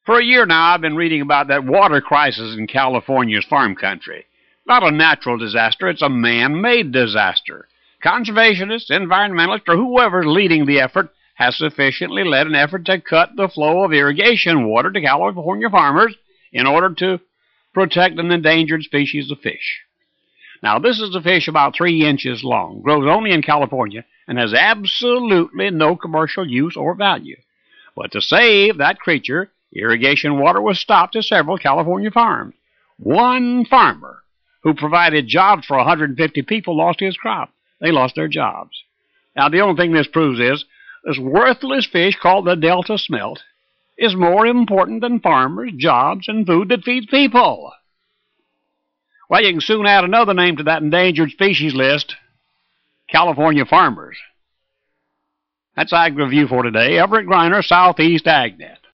For a year now, I've been reading about that water crisis in California's farm country. Not a natural disaster, it's a man-made disaster. Conservationists, environmentalists, or whoever's leading the effort has sufficiently led an effort to cut the flow of irrigation water to California farmers in order to protect an endangered species of fish. Now, this is a fish about 3 inches long, grows only in California, and has absolutely no commercial use or value. But to save that creature, irrigation water was stopped at several California farms. One farmer who provided jobs for 150 people lost his crop. They lost their jobs. Now, the only thing this proves is this worthless fish called the Delta smelt is more important than farmers, jobs, and food that feeds people. Well, you can soon add another name to that endangered species list: California farmers. That's Ag Review for today. Everett Griner, Southeast AgNet.